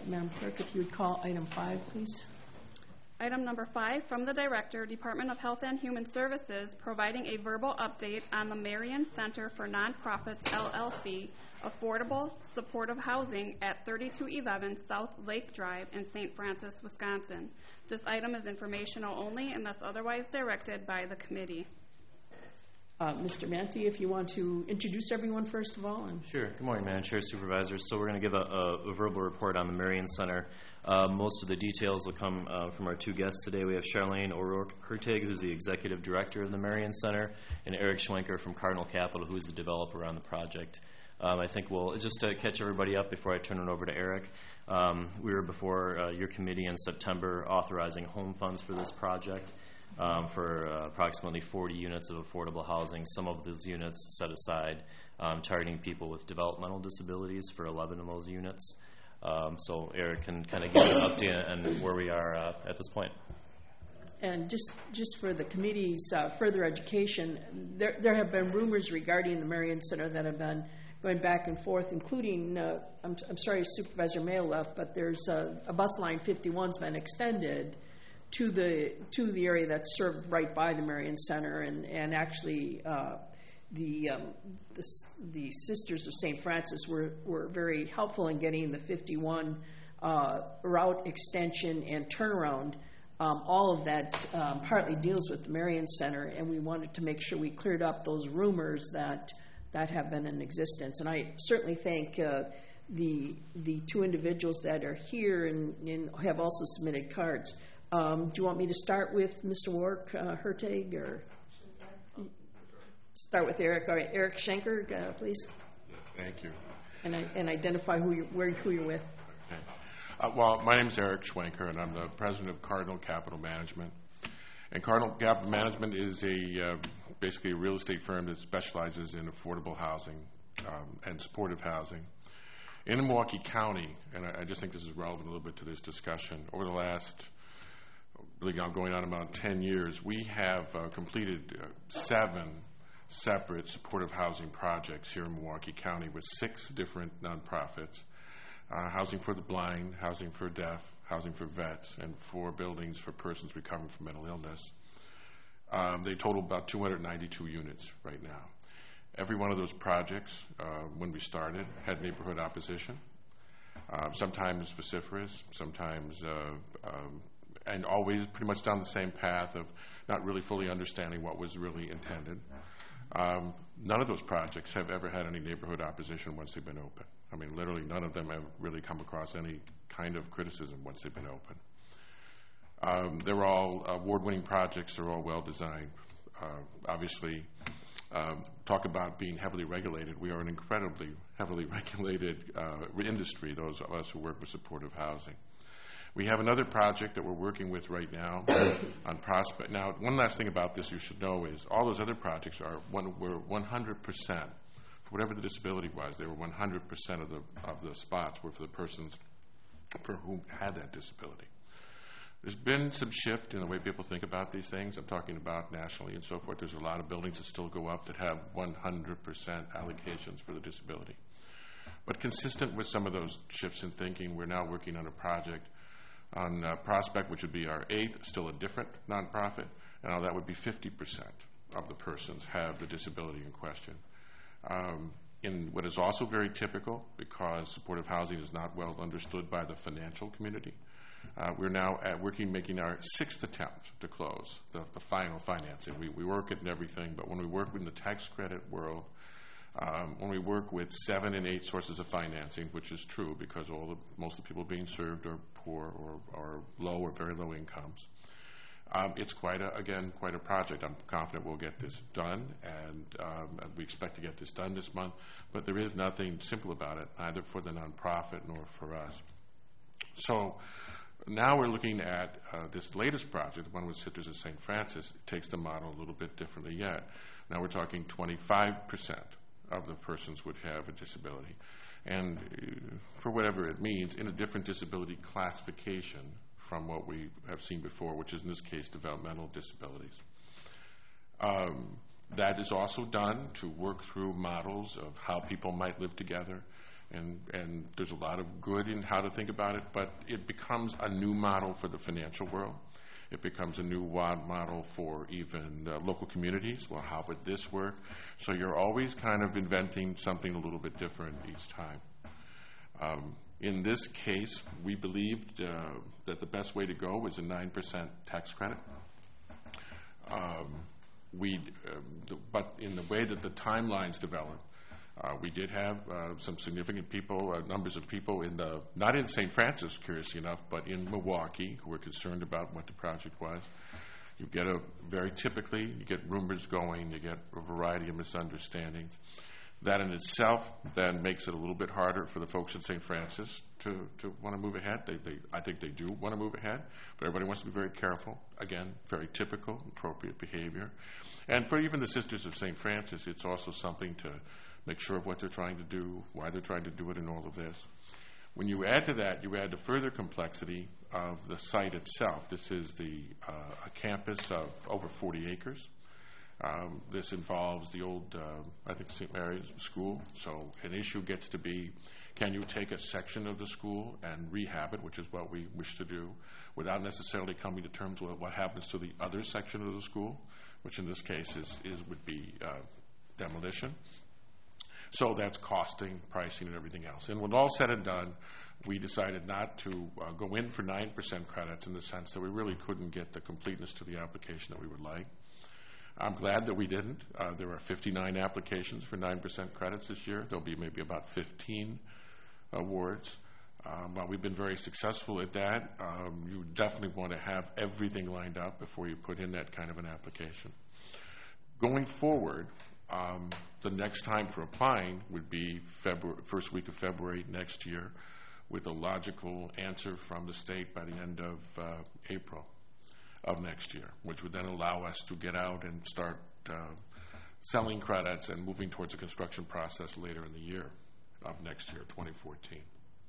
Madam Clerk, if you would call item 5, please. Item number 5, from the Director, Department of Health and Human Services, providing a verbal update on the Marion Center for Nonprofits, LLC, affordable supportive housing at 3211 South Lake Drive in St. Francis, Wisconsin. This item is informational only unless otherwise directed by the committee. Mr. Manti, if you want to introduce everyone first of all. Sure. Good morning, Madam Chair, Supervisors. So we're going to give a verbal report on the Marion Center. Most of the details will come from our two guests today. We have Charlene O'Rourke-Hertig, who's the Executive Director of the Marion Center, and Eric Schwenker from Cardinal Capital, who's the developer on the project. I think we'll, just to catch everybody up before I turn it over to Eric, we were before your committee in September authorizing home funds for this project. For approximately 40 units of affordable housing. Some of those units set aside targeting people with developmental disabilities for 11 of those units. So Eric can kind of give you an update on where we are at this point. And just for the committee's further education, there have been rumors regarding the Marion Center that have been going back and forth, including, I'm sorry Supervisor Mayo left, but there's a bus line 51's been extended to the area that's served right by the Marion Center, and actually the Sisters of St. Francis were very helpful in getting the 51 route extension and turnaround. All of that partly deals with the Marion Center, and we wanted to make sure we cleared up those rumors that have been in existence. And I certainly thank the two individuals that are here and have also submitted cards. Do you want me to start with Mr. O'Rourke-Hertig, or start with Eric? All right, Eric Schwenker, please. Yes, thank you. And identify who you're with. Okay. Well, my name is Eric Schwenker, and I'm the president of Cardinal Capital Management. And Cardinal Capital Management is basically a real estate firm that specializes in affordable housing and supportive housing. In Milwaukee County, and I just think this is relevant a little bit to this discussion, over the last really now going on about 10 years, we have completed 7 separate supportive housing projects here in Milwaukee County with 6 different nonprofits, housing for the blind, housing for deaf, housing for vets, and 4 buildings for persons recovering from mental illness. They total about 292 units right now. Every one of those projects, when we started, had neighborhood opposition, sometimes vociferous, sometimes and always pretty much down the same path of not really fully understanding what was really intended. None of those projects have ever had any neighborhood opposition once they've been open. I mean, literally none of them have really come across any kind of criticism once they've been open. They're all award-winning projects. They're all well-designed. Obviously, talk about being heavily regulated. We are an incredibly heavily regulated industry, those of us who work with supportive housing. We have another project that we're working with right now on Prospect. Now, one last thing about this you should know is all those other projects were 100%, for whatever the disability was, they were 100% of the spots were for the persons for whom had that disability. There's been some shift in the way people think about these things. I'm talking about nationally and so forth. There's a lot of buildings that still go up that have 100% allocations for the disability. But consistent with some of those shifts in thinking, we're now working on a project on Prospect, which would be our 8th, still a different nonprofit, and now that would be 50% of the persons have the disability in question. In what is also very typical, because supportive housing is not well understood by the financial community, we're now making our 6th attempt to close the final financing. We work it and everything, but when we work in the tax credit world, when we work with 7 and 8 sources of financing, which is true because most of the people being served are poor or low or very low incomes, it's quite a project. I'm confident we'll get this done, and we expect to get this done this month, but there is nothing simple about it, neither for the nonprofit nor for us. So now we're looking at this latest project, the one with Sisters of St. Francis. It takes the model a little bit differently yet. Now we're talking 25% of the persons would have a disability, and for whatever it means, in a different disability classification from what we have seen before, which is in this case developmental disabilities. That is also done to work through models of how people might live together, and there's a lot of good in how to think about it, but it becomes a new model for the financial world. It becomes a new model for even local communities. Well, how would this work? So you're always kind of inventing something a little bit different each time. In this case, we believed that the best way to go was a 9% tax credit. But in the way that the timelines developed, we did have some significant people, numbers of people not in St. Francis, curiously enough, but in Milwaukee, who were concerned about what the project was. You get rumors going, you get a variety of misunderstandings. That in itself then makes it a little bit harder for the folks at St. Francis to want to move ahead. I think they do want to move ahead, but everybody wants to be very careful. Again, very typical, appropriate behavior. And for even the Sisters of St. Francis, it's also something to make sure of what they're trying to do, why they're trying to do it, and all of this. When you add to that, you add the further complexity of the site itself. This is a campus of over 40 acres. This involves the old, I think, St. Mary's School. So an issue gets to be, can you take a section of the school and rehab it, which is what we wish to do, without necessarily coming to terms with what happens to the other section of the school, which in this case would be demolition. So that's costing, pricing, and everything else. And when all said and done, we decided not to go in for 9% credits in the sense that we really couldn't get the completeness to the application that we would like. I'm glad that we didn't. There are 59 applications for 9% credits this year. There'll be maybe about 15 awards. While we've been very successful at that, you definitely want to have everything lined up before you put in that kind of an application. Going forward, the next time for applying would be first week of February next year, with a logical answer from the state by the end of April of next year, which would then allow us to get out and start selling credits and moving towards a construction process later in the year of next year, 2014.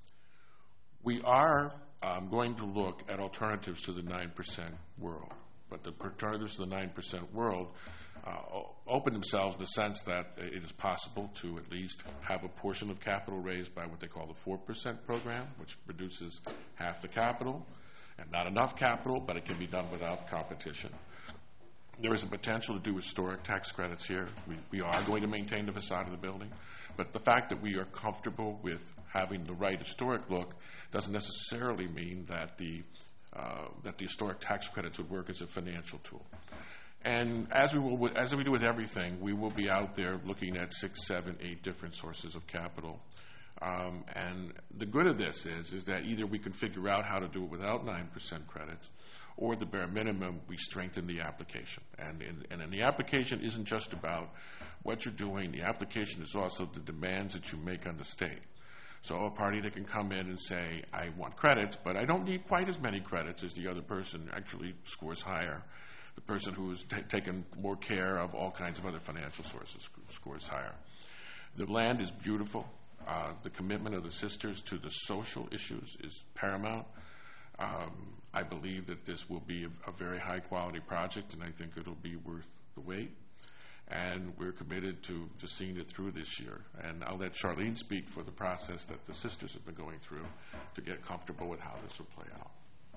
We are going to look at alternatives to the 9% world, but the alternatives to the 9% world open themselves in the sense that it is possible to at least have a portion of capital raised by what they call the 4% program, which produces half the capital, and not enough capital, but it can be done without competition. There is a potential to do historic tax credits here. We are going to maintain the facade of the building, but the fact that we are comfortable with having the right historic look doesn't necessarily mean that the historic tax credits would work as a financial tool. And as we do with everything, we will be out there looking at 6, 7, 8 different sources of capital. And the good of this is that either we can figure out how to do it without 9% credits, or the bare minimum, we strengthen the application. And the application isn't just about what you're doing. The application is also the demands that you make on the state. So a party that can come in and say, I want credits, but I don't need quite as many credits as the other person actually scores higher. The person who's taken more care of all kinds of other financial sources scores higher. The land is beautiful. The commitment of the sisters to the social issues is paramount. I believe that this will be a very high-quality project, and I think it'll be worth the wait. And we're committed to seeing it through this year. And I'll let Charlene speak for the process that the sisters have been going through to get comfortable with how this will play out.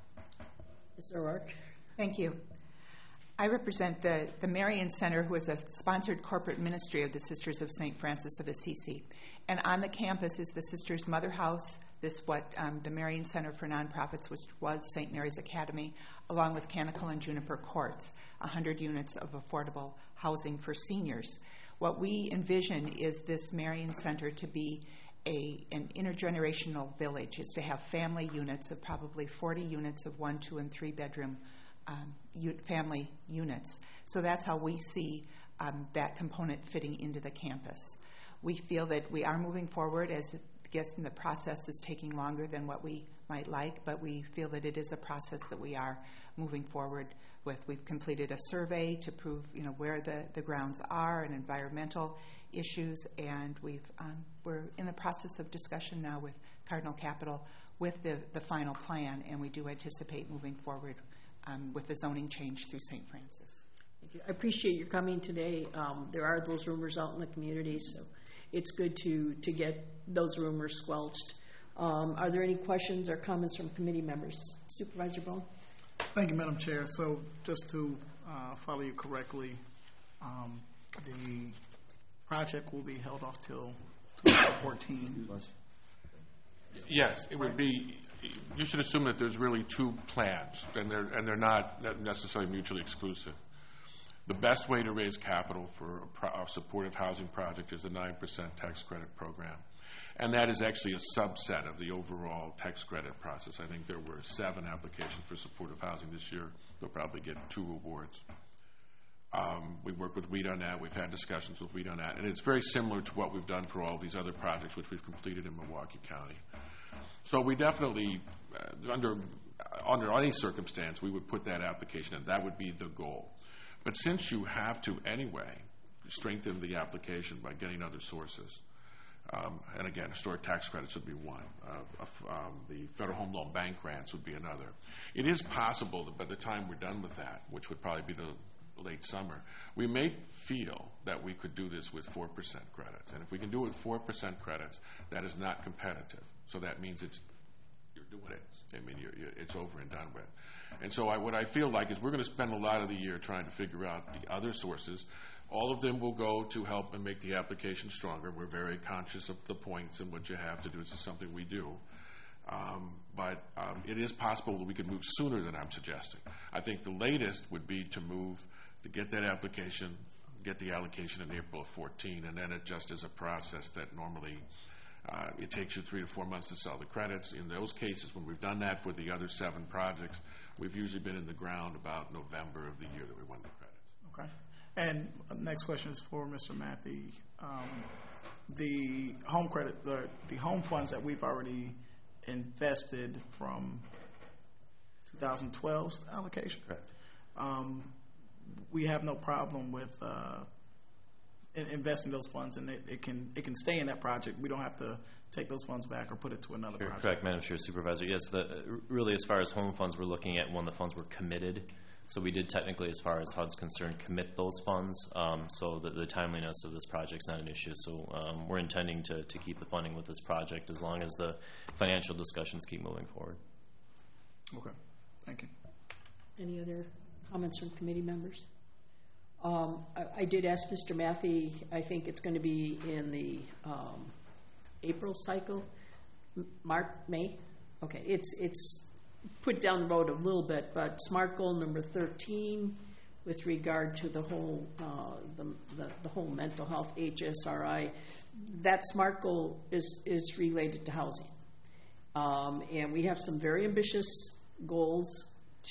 Ms. O'Rourke. Thank you. I represent the Marion Center, who is a sponsored corporate ministry of the Sisters of St. Francis of Assisi. And on the campus is the Sisters' Mother House, the Marion Center for Nonprofits, which was St. Mary's Academy, along with Canticle and Juniper Courts, 100 units of affordable housing for seniors. What we envision is this Marion Center to be an intergenerational village, is to have family units of probably 40 units of 1, 2, and 3 bedroom family units. So that's how we see that component fitting into the campus. We feel that we are moving forward, as I guess the process is taking longer than what we might like, but we feel that it is a process that we are moving forward with. We've completed a survey to prove where the grounds are and environmental issues, and we're in the process of discussion now with Cardinal Capital with the final plan, and we do anticipate moving forward with the zoning change through St. Francis. Thank you. I appreciate your coming today. There are those rumors out in the community, so it's good to get those rumors squelched. Are there any questions or comments from committee members? Supervisor Bone? Thank you, Madam Chair. So just to follow you correctly, the project will be held off till 2014. Yes, it would be. You should assume that there's really two plans, and they're not necessarily mutually exclusive. The best way to raise capital for a supportive housing project is the 9% tax credit program. And that is actually a subset of the overall tax credit process. I think there were 7 applications for supportive housing this year. They'll probably get 2 awards. We work with WHEAT on that. We've had discussions with WHEAT on that. And it's very similar to what we've done for all these other projects which we've completed in Milwaukee County. So we definitely, under any circumstance, we would put that application in. That would be the goal. But since you have to anyway strengthen the application by getting other sources, and again, historic tax credits would be one. The Federal Home Loan Bank grants would be another. It is possible that by the time we're done with that, which would probably be the late summer, we may feel that we could do this with 4% credits. And if we can do it with 4% credits, that is not competitive. So that means you're doing it. I mean, it's over and done with. And so what I feel like is we're going to spend a lot of the year trying to figure out the other sources. All of them will go to help and make the application stronger. We're very conscious of the points and what you have to do. This is something we do. But it is possible that we could move sooner than I'm suggesting. I think the latest would be to get that application, get the allocation in April of 14, and then it just is a process that normally it takes you 3 to 4 months to sell the credits. In those cases, when we've done that for the other 7 projects, we've usually been in the ground about November of the year that we won the credits. Okay. And next question is for Mr. Matthey. The home credit, the home funds that we've already invested from 2012's allocation. Correct. We have no problem with investing those funds, and it can stay in that project. We don't have to take those funds back or put it to another project. Correct, Madam Chair, Supervisor. Yes, really as far as home funds, we're looking at when the funds were committed. So we did technically, as far as HUD's concerned, commit those funds. So the timeliness of this project is not an issue. So we're intending to keep the funding with this project as long as the financial discussions keep moving forward. Okay. Thank you. Any other comments from committee members? I did ask Mr. Matthey. I think it's going to be in the April cycle, May. Okay, it's put down the road a little bit, but SMART goal number 13, with regard to the whole the whole mental health HSRI, that SMART goal is related to housing, and we have some very ambitious goals.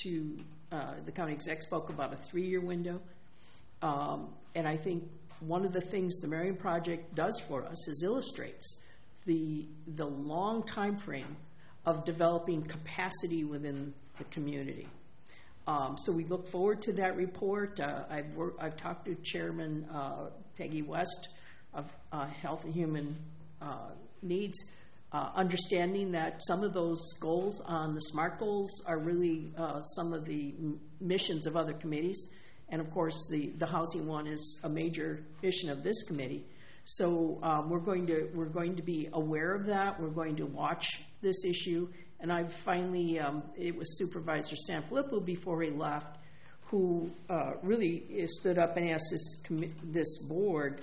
The county exec spoke about a 3-year window. And I think one of the things the Marion Project does for us is illustrates the long time frame of developing capacity within the community. So we look forward to that report. I've talked to Chairman Peggy West of Health and Human Needs, understanding that some of those goals on the SMART goals are really some of the missions of other committees. And of course, the housing one is a major mission of this committee. So we're going to be aware of that. We're going to watch this issue. And I finally, it was Supervisor Sanfilippo before he left, who really stood up and asked this board,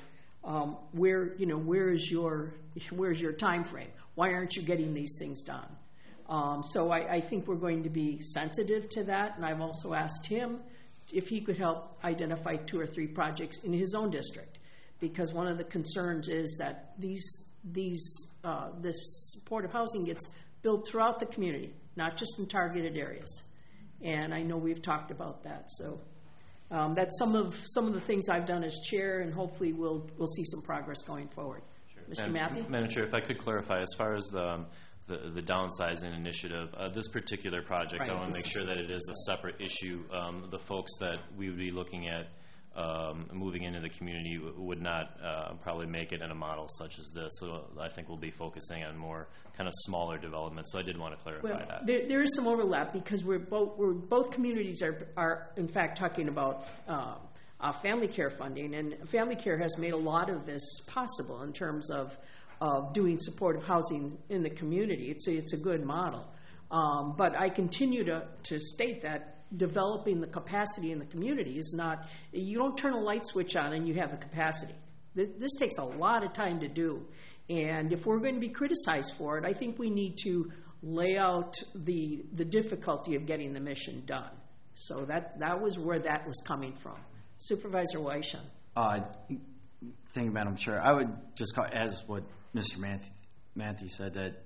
where's your time frame? Why aren't you getting these things done? So I think we're going to be sensitive to that. And I've also asked him if he could help identify 2 or 3 projects in his own district, because one of the concerns is that this supportive housing gets built throughout the community, not just in targeted areas. And I know we've talked about that. So that's some of the things I've done as chair, and hopefully we'll see some progress going forward. Sure. Mr. Matthey? Madam Chair, if I could clarify, as far as the downsizing initiative, this particular project, right, I want to make sure that it is a separate issue. The folks that we would be looking at moving into the community would not probably make it in a model such as this. So I think we'll be focusing on more kind of smaller developments. So I did want to clarify that. There is some overlap, because both communities are in fact talking about family care funding, and family care has made a lot of this possible in terms of doing supportive housing in the community. It's a good model. But I continue to state that developing the capacity in the community is not, you don't turn a light switch on and you have the capacity. This takes a lot of time to do. And if we're going to be criticized for it, I think we need to lay out the difficulty of getting the mission done. So that was where that was coming from. Supervisor Weishan. Thank you, Madam Chair. I would just call, as what Mr. Matthew said, that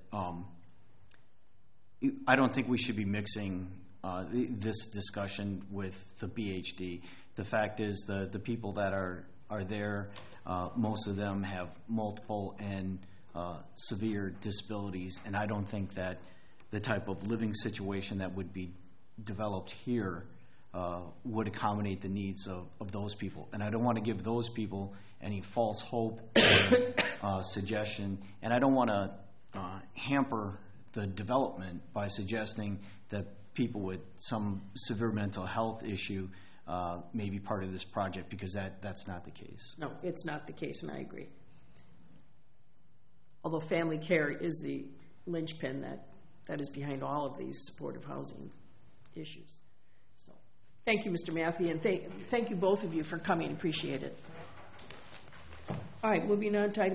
I don't think we should be mixing this discussion with the BHD. The fact is the people that are there, most of them have multiple and severe disabilities, and I don't think that the type of living situation that would be developed here would accommodate the needs of those people. And I don't want to give those people any false hope or suggestion, and I don't want to hamper the development by suggesting that people with some severe mental health issue may be part of this project, because that's not the case. No, it's not the case, and I agree. Although family care is the linchpin that is behind all of these supportive housing issues. So, thank you, Mr. Matthew, and thank you both of you for coming. Appreciate it. All right, moving on to item